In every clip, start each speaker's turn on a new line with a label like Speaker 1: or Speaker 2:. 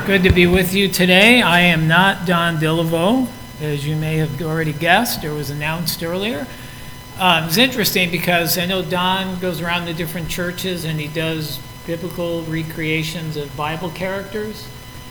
Speaker 1: Good to be with you today. I am not Don Dilleveau, as you may have already guessed or was announced earlier. It's interesting because I know Don goes around to different churches and he does biblical recreations of Bible characters.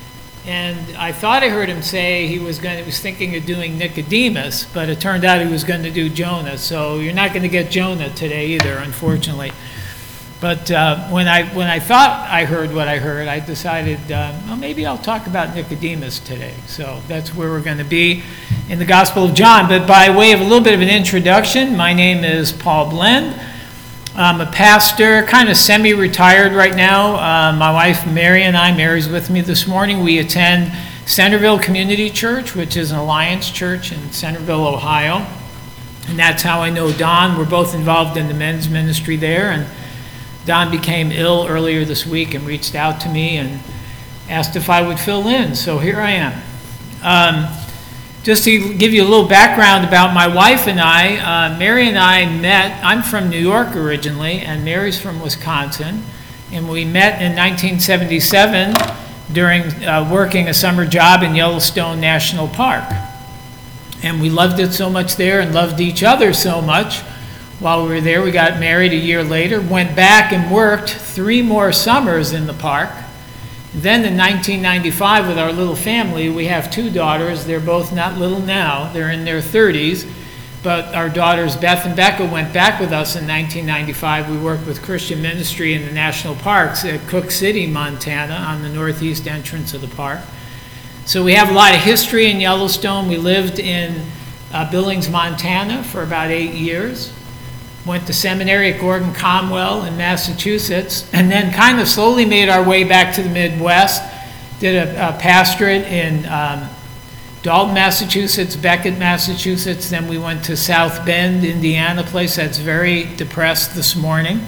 Speaker 1: And I thought I heard him say he was thinking of doing Nicodemus, but it turned out he was going to do Jonah. So you're not going to get Jonah today either, unfortunately. But when I thought I heard what I heard, I decided, well, maybe I'll talk about Nicodemus today. So that's where we're going to be in the Gospel of John. But by way of a little bit of an introduction, my name is Paul Blend. I'm a pastor, kind of semi-retired right now. My wife Mary and I, Mary's with me this morning, we attend Centerville Community Church, which is an Alliance church in Centerville, Ohio. And that's how I know Don. We're both involved in the men's ministry there. And Don became ill earlier this week and reached out to me and asked if I would fill in. So here I am. Just to give you a little background about my wife and I, Mary and I met. I'm from New York originally, and Mary's from Wisconsin. And we met in 1977 during working a summer job in Yellowstone National Park. And we loved it so much there and loved each other so much. While we were there, we got married a year later, went back and worked 3 more summers in the park. Then in 1995, with our little family, we have 2 daughters. They're both not little now. They're in their 30s. But our daughters, Beth and Becca, went back with us in 1995. We worked with Christian Ministry in the national parks at Cook City, Montana, on the northeast entrance of the park. So we have a lot of history in Yellowstone. We lived in Billings, Montana for about 8 years. Went to seminary at Gordon Conwell in Massachusetts, and then kind of slowly made our way back to the Midwest. Did a pastorate in Dalton, Massachusetts, Beckett, Massachusetts. Then we went to South Bend, Indiana, a place that's very depressed this morning.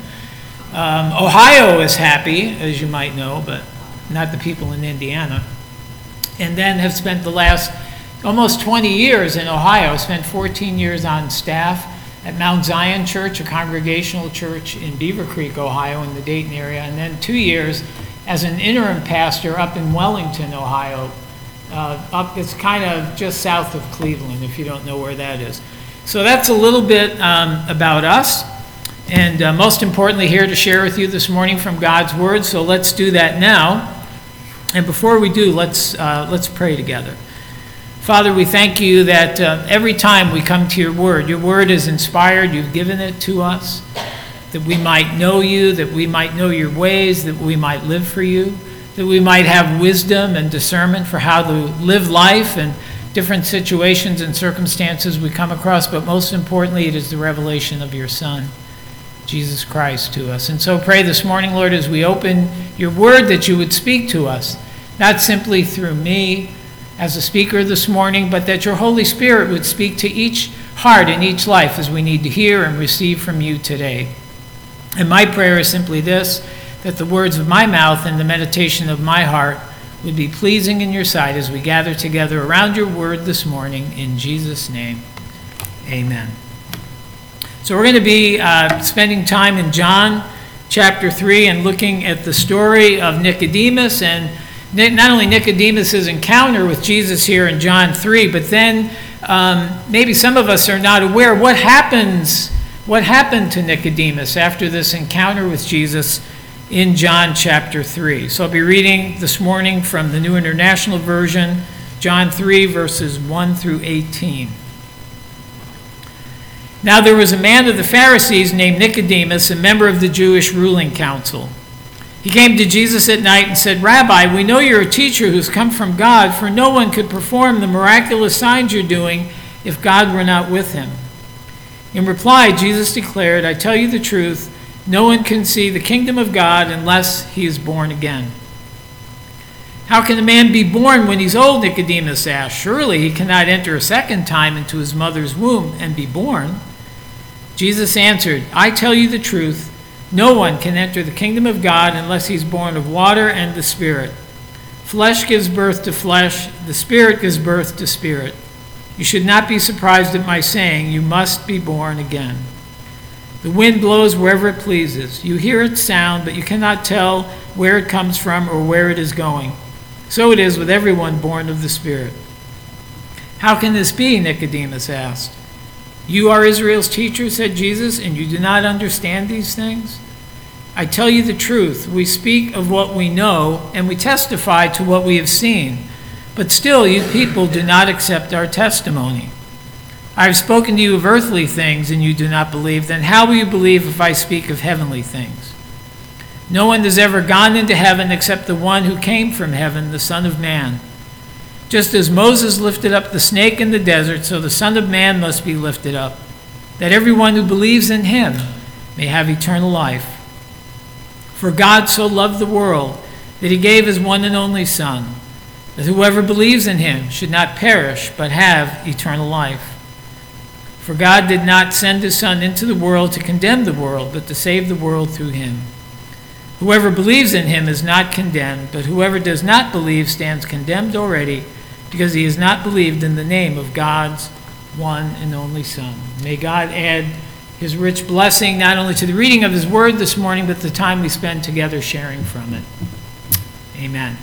Speaker 1: Ohio is happy, as you might know, but not the people in Indiana. And then have spent the last almost 20 years in Ohio. Spent 14 years on staff at Mount Zion Church, a congregational church in Beaver Creek, Ohio, in the Dayton area, and then 2 years as an interim pastor up in Wellington, Ohio. It's kind of just south of Cleveland, if you don't know where that is. So that's a little bit about us, and most importantly, here to share with you this morning from God's Word. So let's do that now. And before we do, let's pray together. Father, we thank you that every time we come to your word is inspired. You've given it to us, that we might know you, that we might know your ways, that we might live for you, that we might have wisdom and discernment for how to live life and different situations and circumstances we come across. But most importantly, it is the revelation of your Son, Jesus Christ, to us. And so pray this morning, Lord, as we open your word, that you would speak to us, not simply through me as a speaker this morning, but that your Holy Spirit would speak to each heart and each life as we need to hear and receive from you today. And my prayer is simply this, that the words of my mouth and the meditation of my heart would be pleasing in your sight as we gather together around your word this morning. In Jesus' name, amen. So we're going to be spending time in John chapter 3 and looking at the story of Nicodemus, and not only Nicodemus' encounter with Jesus here in John 3, but then maybe some of us are not aware what happened to Nicodemus after this encounter with Jesus in John chapter 3. So I'll be reading this morning from the New International Version, John 3, verses 1 through 18. Now there was a man of the Pharisees named Nicodemus, a member of the Jewish ruling council. He came to Jesus at night and said, "Rabbi, we know you're a teacher who's come from God, for no one could perform the miraculous signs you're doing if God were not with him." In reply, Jesus declared, "I tell you the truth, no one can see the kingdom of God unless he is born again." "How can a man be born when he's old?" Nicodemus asked. "Surely he cannot enter a second time into his mother's womb and be born." Jesus answered, "I tell you the truth, no one can enter the kingdom of God unless he's born of water and the Spirit. Flesh gives birth to flesh, the Spirit gives birth to spirit. You should not be surprised at my saying, you must be born again. The wind blows wherever it pleases. You hear its sound, but you cannot tell where it comes from or where it is going. So it is with everyone born of the Spirit. How can this be? Nicodemus asked. You are Israel's teacher, said Jesus, and you do not understand these things? I tell you the truth. We speak of what we know, and we testify to what we have seen. But still, you people do not accept our testimony. I have spoken to you of earthly things, and you do not believe. Then how will you believe if I speak of heavenly things? No one has ever gone into heaven except the one who came from heaven, the Son of Man. Just as Moses lifted up the snake in the desert, so the Son of Man must be lifted up, that everyone who believes in him may have eternal life. For God so loved the world that he gave his one and only Son, that whoever believes in him should not perish but have eternal life. For God did not send his Son into the world to condemn the world, but to save the world through him. Whoever believes in him is not condemned, but whoever does not believe stands condemned already, because he has not believed in the name of God's one and only Son. May God add his rich blessing not only to the reading of his word this morning, but the time we spend together sharing from it. Amen.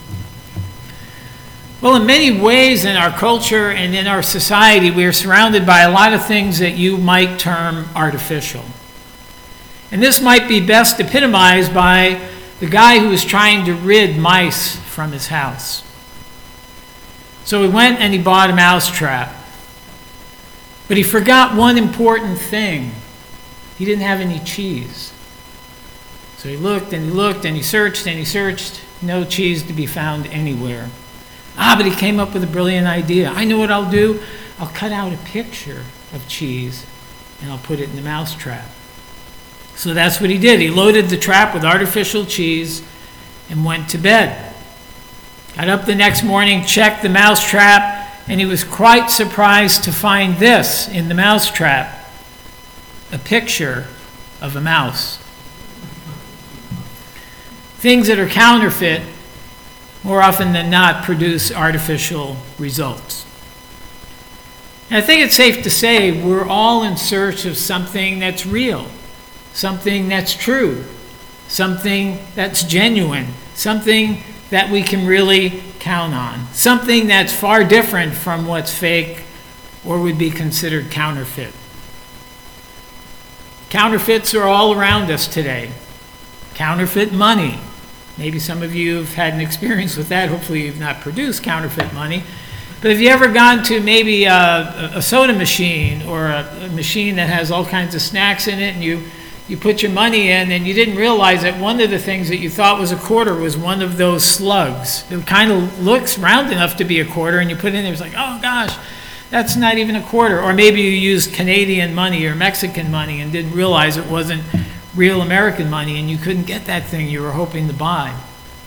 Speaker 1: Well, in many ways in our culture and in our society, we are surrounded by a lot of things that you might term artificial. And this might be best epitomized by the guy who was trying to rid mice from his house. So he went and he bought a mouse trap. But he forgot one important thing. He didn't have any cheese. So he looked and he looked and he searched and he searched. No cheese to be found anywhere. But he came up with a brilliant idea. I know what I'll do. I'll cut out a picture of cheese and I'll put it in the mouse trap. So that's what he did. He loaded the trap with artificial cheese and went to bed. Got up the next morning, checked the mouse trap, and he was quite surprised to find this in the mouse trap, a picture of a mouse. Things that are counterfeit, more often than not, produce artificial results. And I think it's safe to say we're all in search of something that's real, something that's true, something that's genuine, something that we can really count on, something that's far different from what's fake or would be considered counterfeit. Counterfeits are all around us today. Counterfeit money. Maybe some of you have had an experience with that. Hopefully you've not produced counterfeit money. But have you ever gone to maybe a soda machine or a machine that has all kinds of snacks in it, and you put your money in and you didn't realize that one of the things that you thought was a quarter was one of those slugs. It kind of looks round enough to be a quarter, and you put it in there, it's like, oh gosh, that's not even a quarter. Or maybe you used Canadian money or Mexican money and didn't realize it wasn't real American money and you couldn't get that thing you were hoping to buy.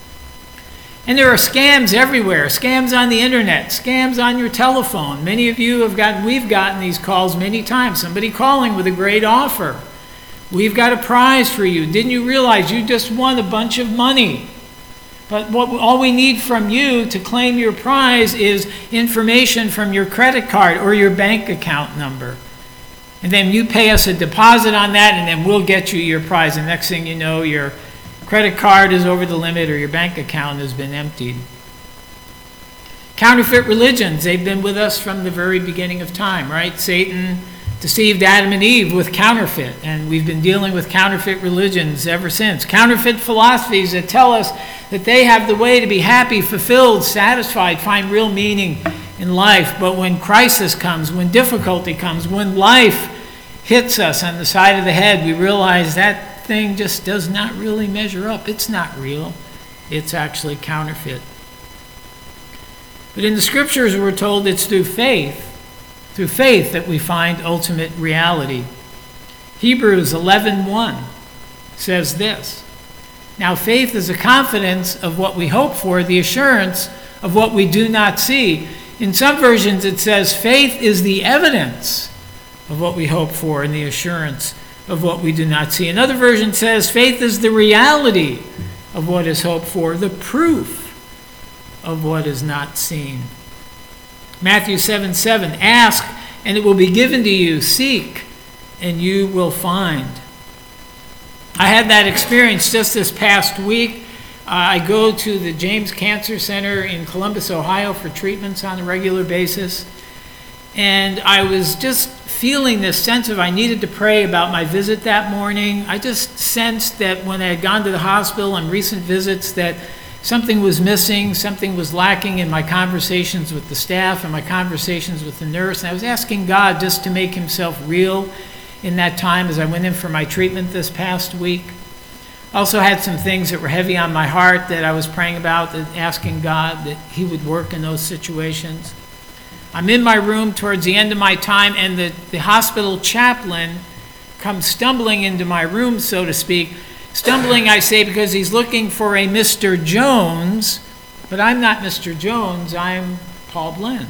Speaker 1: And there are scams everywhere, scams on the internet, scams on your telephone. Many of you we've gotten these calls many times, somebody calling with a great offer. We've got a prize for you. Didn't you realize you just won a bunch of money? But all we need from you to claim your prize is information from your credit card or your bank account number. And then you pay us a deposit on that, and then we'll get you your prize. And next thing you know, your credit card is over the limit or your bank account has been emptied. Counterfeit religions, they've been with us from the very beginning of time, right? Satan deceived Adam and Eve with counterfeit, and we've been dealing with counterfeit religions ever since. Counterfeit philosophies that tell us that they have the way to be happy, fulfilled, satisfied, find real meaning in life. But when crisis comes, when difficulty comes, when life hits us on the side of the head, we realize that thing just does not really measure up. It's not real. It's actually counterfeit. But in the scriptures, we're told it's through faith that we find ultimate reality. Hebrews 11:1 says this, "Now faith is the confidence of what we hope for, the assurance of what we do not see." In some versions it says faith is the evidence of what we hope for and the assurance of what we do not see. Another version says faith is the reality of what is hoped for, the proof of what is not seen. Matthew 7:7, "Ask, and it will be given to you. Seek, and you will find." I had that experience just this past week. I go to the James Cancer Center in Columbus, Ohio for treatments on a regular basis. And I was just feeling this sense of I needed to pray about my visit that morning. I just sensed that when I had gone to the hospital on recent visits that something was missing, something was lacking in my conversations with the staff and my conversations with the nurse. And I was asking God just to make himself real in that time as I went in for my treatment this past week. I also had some things that were heavy on my heart that I was praying about, asking God that he would work in those situations. I'm in my room towards the end of my time, and the hospital chaplain comes stumbling into my room, so to speak. Stumbling, I say, because he's looking for a Mr. Jones, but I'm not Mr. Jones, I'm Paul Blinn.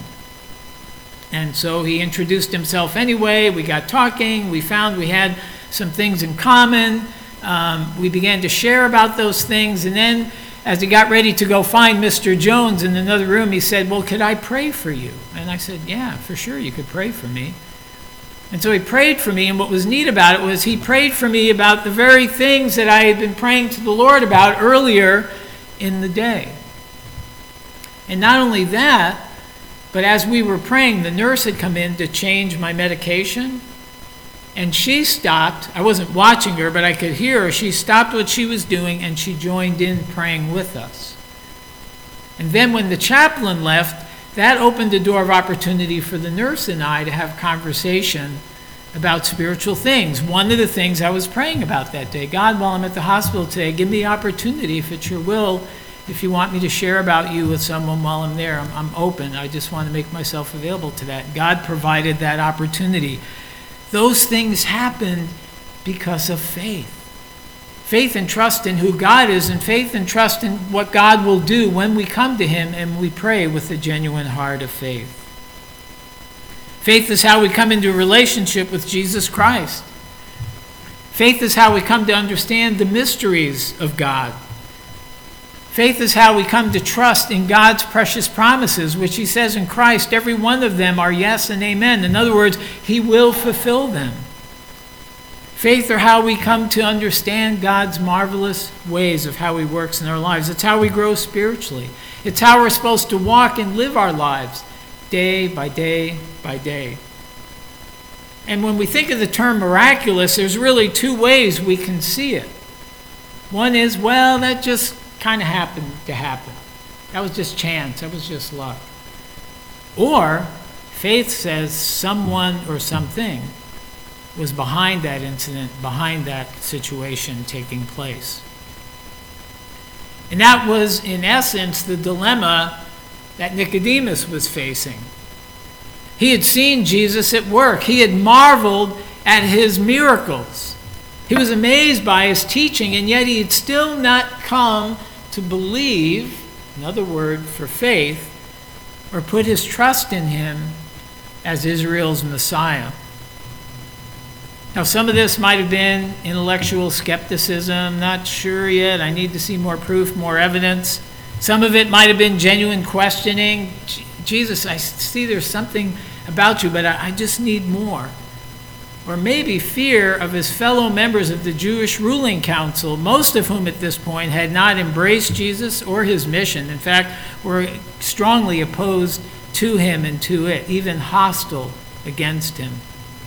Speaker 1: And so he introduced himself anyway. We got talking. We found we had some things in common. We began to share about those things. And then as he got ready to go find Mr. Jones in another room, he said, well, could I pray for you? And I said, yeah, for sure, you could pray for me. And so he prayed for me. And what was neat about it was he prayed for me about the very things that I had been praying to the Lord about earlier in the day. And not only that, but as we were praying, the nurse had come in to change my medication. And she stopped. I wasn't watching her, but I could hear her. She stopped what she was doing, and she joined in praying with us. And then when the chaplain left, that opened a door of opportunity for the nurse and I to have conversation about spiritual things. One of the things I was praying about that day, God, while I'm at the hospital today, give me the opportunity, if it's your will, if you want me to share about you with someone while I'm there, I'm open. I just want to make myself available to that. God provided that opportunity. Those things happened because of faith. Faith and trust in who God is, and faith and trust in what God will do when we come to him and we pray with a genuine heart of faith. Faith is how we come into a relationship with Jesus Christ. Faith is how we come to understand the mysteries of God. Faith is how we come to trust in God's precious promises, which he says in Christ, every one of them are yes and amen. In other words, he will fulfill them. Faith are how we come to understand God's marvelous ways of how he works in our lives. It's how we grow spiritually. It's how we're supposed to walk and live our lives day by day by day. And when we think of the term miraculous, there's really two ways we can see it. One is, well, that just kind of happened to happen. That was just chance. That was just luck. Or faith says someone or something was behind that incident, behind that situation taking place. And that was, in essence, the dilemma that Nicodemus was facing. He had seen Jesus at work. He had marveled at his miracles. He was amazed by his teaching, and yet he had still not come to believe, another word for faith, or put his trust in him as Israel's Messiah. Now, some of this might have been intellectual skepticism, not sure yet, I need to see more proof, more evidence. Some of it might have been genuine questioning. Jesus, I see there's something about you, but I just need more. Or maybe fear of his fellow members of the Jewish ruling council, most of whom at this point had not embraced Jesus or his mission. In fact, were strongly opposed to him and to it, even hostile against him.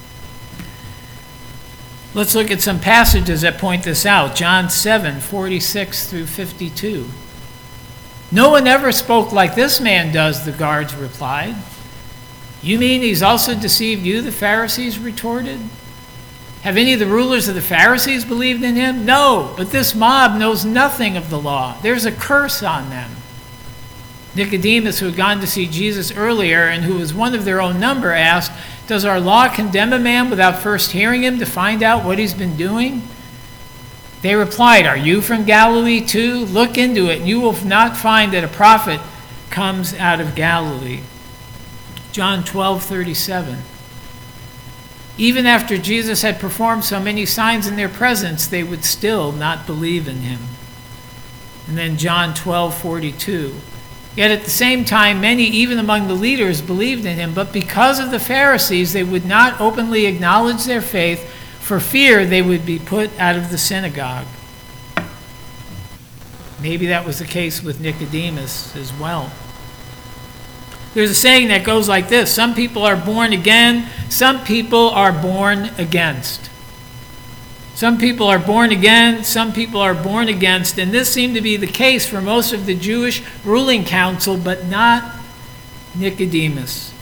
Speaker 1: Let's look at some passages that point this out. John 7:46 through 52. No one ever spoke like this man does, the guards replied. You mean he's also deceived you, the Pharisees retorted. Have any of the rulers of the Pharisees believed in him? No, but this mob knows nothing of the law. There's a curse on them. Nicodemus, who had gone to see Jesus earlier and who was one of their own number, asked, does our law condemn a man without first hearing him to find out what he's been doing? They replied, are you from Galilee too? Look into it, and you will not find that a prophet comes out of Galilee. John 12:37. Even after Jesus had performed so many signs in their presence, they would still not believe in him. And then John 12:42. Yet at the same time, many, even among the leaders, believed in him, but because of the Pharisees, they would not openly acknowledge their faith for fear they would be put out of the synagogue. Maybe that was the case with Nicodemus as well. There's a saying that goes like this: some people are born again, some people are born against. Some people are born again, some people are born against, and this seemed to be the case for most of the Jewish ruling council, but not Nicodemus.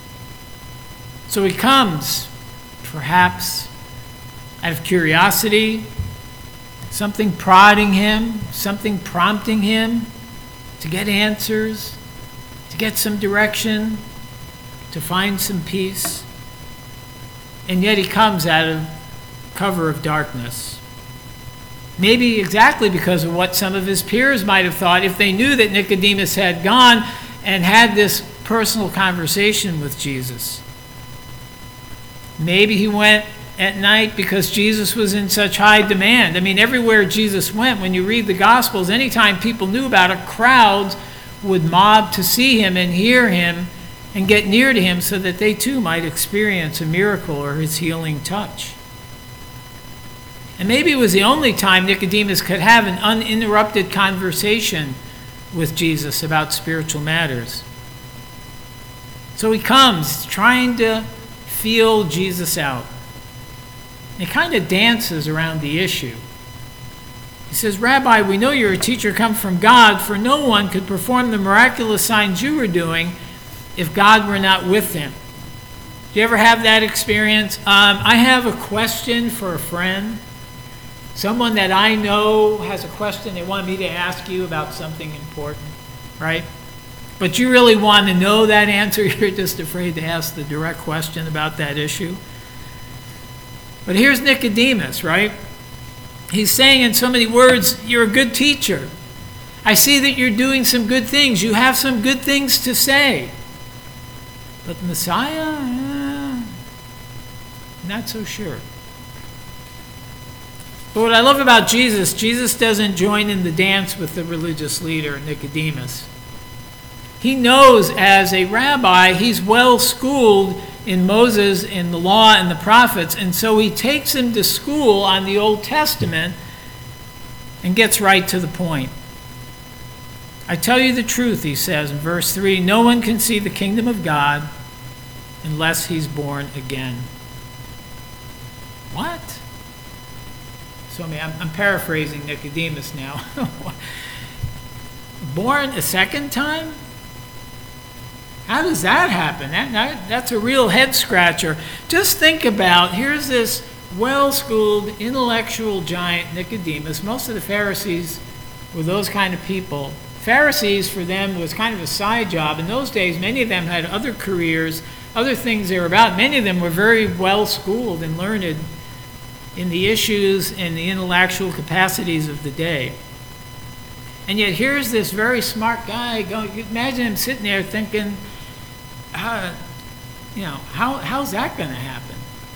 Speaker 1: So he comes, perhaps out of curiosity, something prodding him, something prompting him to get answers, to get some direction, to find some peace. And yet he comes out of cover of darkness. Maybe exactly because of what some of his peers might have thought if they knew that Nicodemus had gone and had this personal conversation with Jesus. Maybe he went at night because Jesus was in such high demand. I mean, everywhere Jesus went, when you read the Gospels, anytime people knew about it, crowds would mob to see him and hear him and get near to him so that they too might experience a miracle or his healing touch. And maybe it was the only time Nicodemus could have an uninterrupted conversation with Jesus about spiritual matters. So he comes trying to feel Jesus out. He kind of dances around the issue. He says, "Rabbi, we know you're a teacher come from God, for no one could perform the miraculous signs you were doing if God were not with him." Do you ever have that experience? I have a question for a friend. Someone that I know has a question they want me to ask you about something important, right? But you really want to know that answer. You're just afraid to ask the direct question about that issue. But here's Nicodemus, right? He's saying in so many words, you're a good teacher. I see that you're doing some good things. You have some good things to say. But Messiah, not so sure. But what I love about Jesus, Jesus doesn't join in the dance with the religious leader, Nicodemus. He knows as a rabbi, he's well schooled in Moses, in the law, and the prophets, and so he takes him to school on the Old Testament and gets right to the point. I tell you the truth, he says in verse 3, no one can see the kingdom of God unless he's born again. What? So I'm paraphrasing Nicodemus now. Born a second time? How does that happen? That's a real head scratcher. Just think about, here's this well-schooled, intellectual giant, Nicodemus. Most of the Pharisees were those kind of people. Pharisees, for them, was kind of a side job. In those days, many of them had other careers, other things they were about. Many of them were very well-schooled and learned in the issues and the intellectual capacities of the day. And yet here's this very smart guy going, imagine him sitting there thinking, how's that going to happen?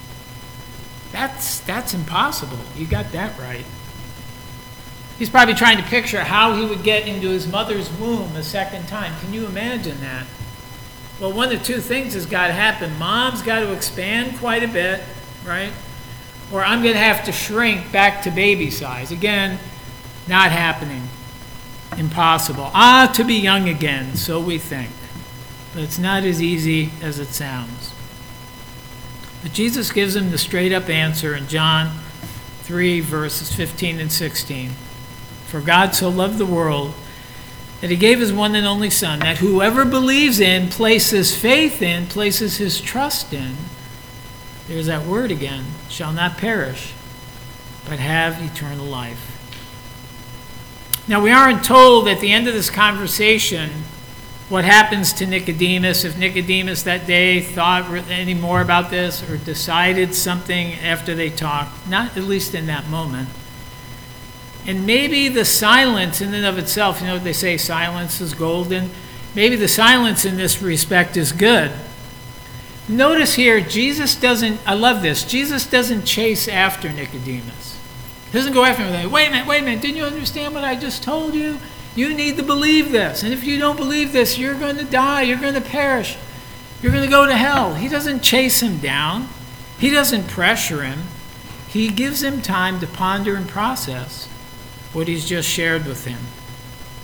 Speaker 1: That's impossible. You got that right. He's probably trying to picture how he would get into his mother's womb a second time. Can you imagine that? Well, one of two things has got to happen. Mom's got to expand quite a bit, right? Or I'm going to have to shrink back to baby size. Again, not happening. Impossible. To be young again, so we think. But it's not as easy as it sounds. But Jesus gives him the straight-up answer in John 3, verses 15 and 16. For God so loved the world that he gave his one and only Son, that whoever believes in, places faith in, places his trust in, there's that word again, shall not perish, but have eternal life. Now, we aren't told at the end of this conversation what happens to Nicodemus, if Nicodemus that day thought any more about this or decided something after they talked, not at least in that moment. And maybe the silence in and of itself, you know what they say, silence is golden. Maybe the silence in this respect is good. Notice here, Jesus doesn't, I love this, Jesus doesn't chase after Nicodemus. He doesn't go after him and say, wait a minute, didn't you understand what I just told you? You need to believe this. And if you don't believe this, you're going to die, you're going to perish, you're going to go to hell. He doesn't chase him down. He doesn't pressure him. He gives him time to ponder and process what he's just shared with him.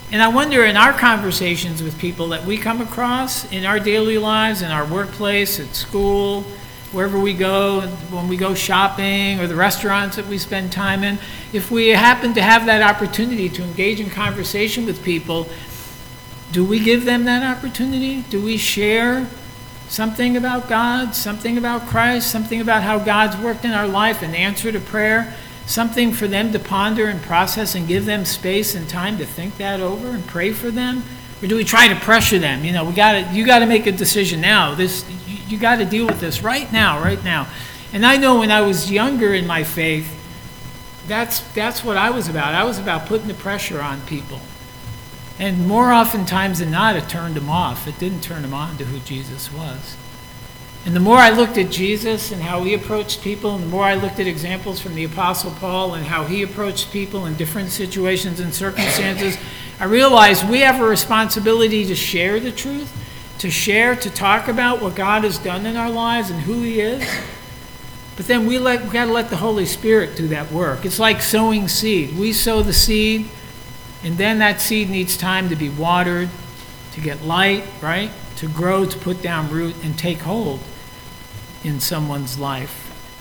Speaker 1: And I wonder in our conversations with people that we come across in our daily lives, in our workplace, at school, wherever we go, when we go shopping or the restaurants that we spend time in, if we happen to have that opportunity to engage in conversation with people, do we give them that opportunity? Do we share something about God, something about Christ, something about how God's worked in our life, an answer to prayer, something for them to ponder and process and give them space and time to think that over and pray for them? Or do we try to pressure them? You got to make a decision now. You got to deal with this right now. And I know when I was younger in my faith, that's what I was about. I was about putting the pressure on people. And more oftentimes than not, it turned them off. It didn't turn them on to who Jesus was. And the more I looked at Jesus and how he approached people, and the more I looked at examples from the Apostle Paul and how he approached people in different situations and circumstances, I realized we have a responsibility to share the truth, to talk about what God has done in our lives and who he is. But then we got to let the Holy Spirit do that work. It's like sowing seed. We sow the seed, and then that seed needs time to be watered, to get light, right? To grow, to put down root, and take hold in someone's life.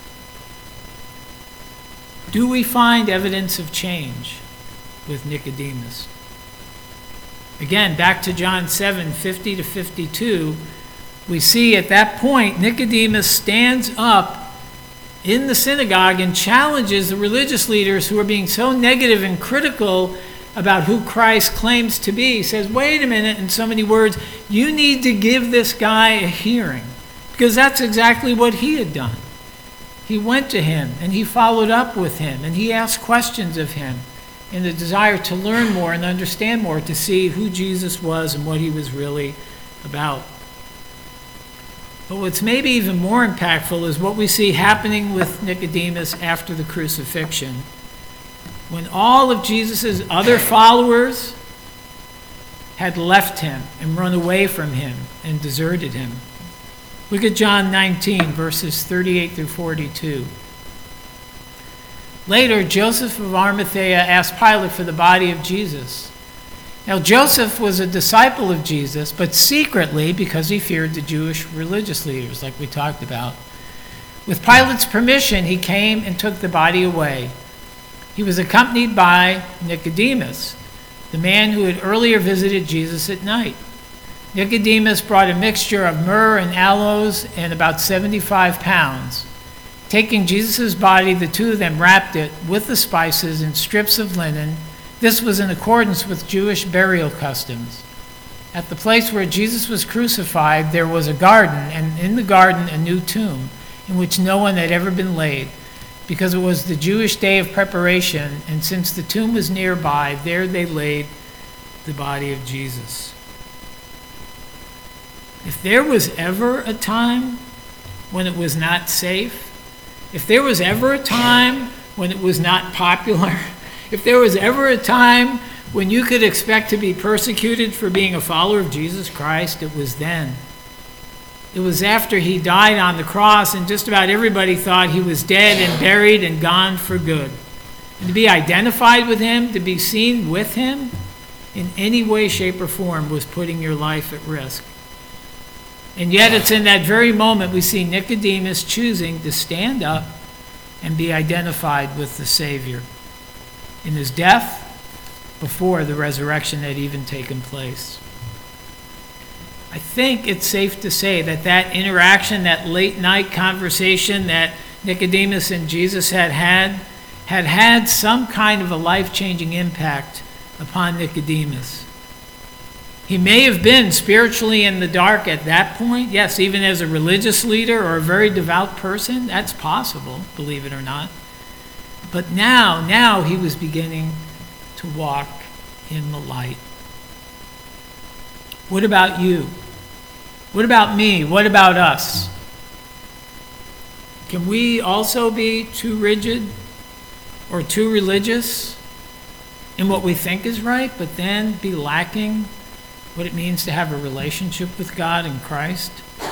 Speaker 1: Do we find evidence of change with Nicodemus? Again, back to John 7:50 to 52, we see at that point Nicodemus stands up in the synagogue and challenges the religious leaders who are being so negative and critical about who Christ claims to be. He says, wait a minute, in so many words, you need to give this guy a hearing, because that's exactly what he had done. He went to him and he followed up with him and he asked questions of him in the desire to learn more and understand more, to see who Jesus was and what he was really about. But what's maybe even more impactful is what we see happening with Nicodemus after the crucifixion. When all of Jesus' other followers had left him and run away from him and deserted him. Look at John 19, verses 38 through 42. Later, Joseph of Arimathea asked Pilate for the body of Jesus. Now, Joseph was a disciple of Jesus, but secretly, because he feared the Jewish religious leaders, like we talked about. With Pilate's permission, he came and took the body away. He was accompanied by Nicodemus, the man who had earlier visited Jesus at night. Nicodemus brought a mixture of myrrh and aloes and about 75 pounds. Taking Jesus' body, the two of them wrapped it with the spices in strips of linen. This was in accordance with Jewish burial customs. At the place where Jesus was crucified, there was a garden, and in the garden a new tomb, in which no one had ever been laid, because it was the Jewish day of preparation, and since the tomb was nearby, there they laid the body of Jesus. If there was ever a time when it was not safe, if there was ever a time when it was not popular, if there was ever a time when you could expect to be persecuted for being a follower of Jesus Christ, it was then. It was after he died on the cross and just about everybody thought he was dead and buried and gone for good. And to be identified with him, to be seen with him in any way, shape, or form was putting your life at risk. And yet it's in that very moment we see Nicodemus choosing to stand up and be identified with the Savior in his death before the resurrection had even taken place. I think it's safe to say that that interaction, that late night conversation that Nicodemus and Jesus had some kind of a life-changing impact upon Nicodemus. He may have been spiritually in the dark at that point. Yes, even as a religious leader or a very devout person, that's possible, believe it or not. But now he was beginning to walk in the light. What about you? What about me? What about us? Can we also be too rigid or too religious in what we think is right, but then be lacking what it means to have a relationship with God in Christ?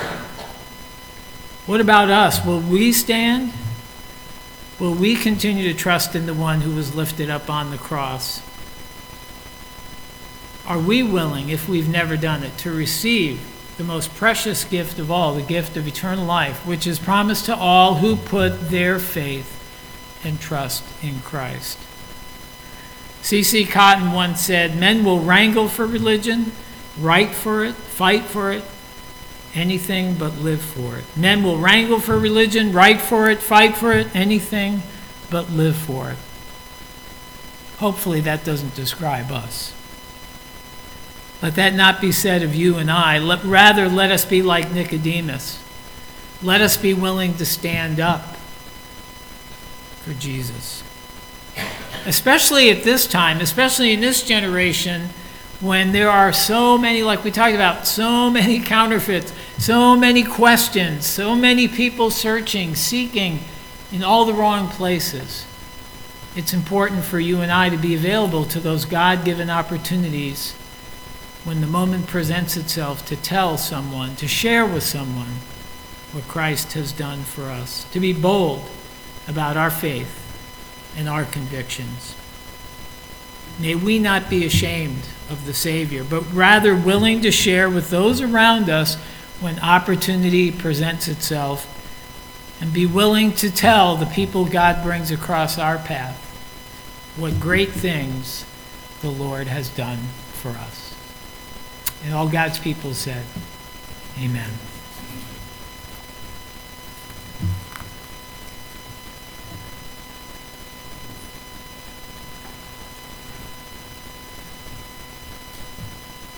Speaker 1: What about us? Will we stand? Will we continue to trust in the one who was lifted up on the cross? Are we willing, if we've never done it, to receive the most precious gift of all, the gift of eternal life, which is promised to all who put their faith and trust in Christ? C.C. Cotton once said, "Men will wrangle for religion, write for it, fight for it, anything but live for it." Men will wrangle for religion, write for it, fight for it, anything but live for it. Hopefully that doesn't describe us. Let that not be said of you and I. Rather, let us be like Nicodemus. Let us be willing to stand up for Jesus. Especially at this time, especially in this generation, when there are so many, like we talked about, so many counterfeits, so many questions, so many people searching, seeking in all the wrong places. It's important for you and I to be available to those God-given opportunities when the moment presents itself to tell someone, to share with someone what Christ has done for us, to be bold about our faith and our convictions. May we not be ashamed of the Savior, but rather willing to share with those around us when opportunity presents itself, and be willing to tell the people God brings across our path what great things the Lord has done for us. And all God's people said, amen.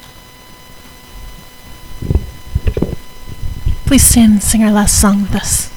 Speaker 2: Please stand and sing our last song with us.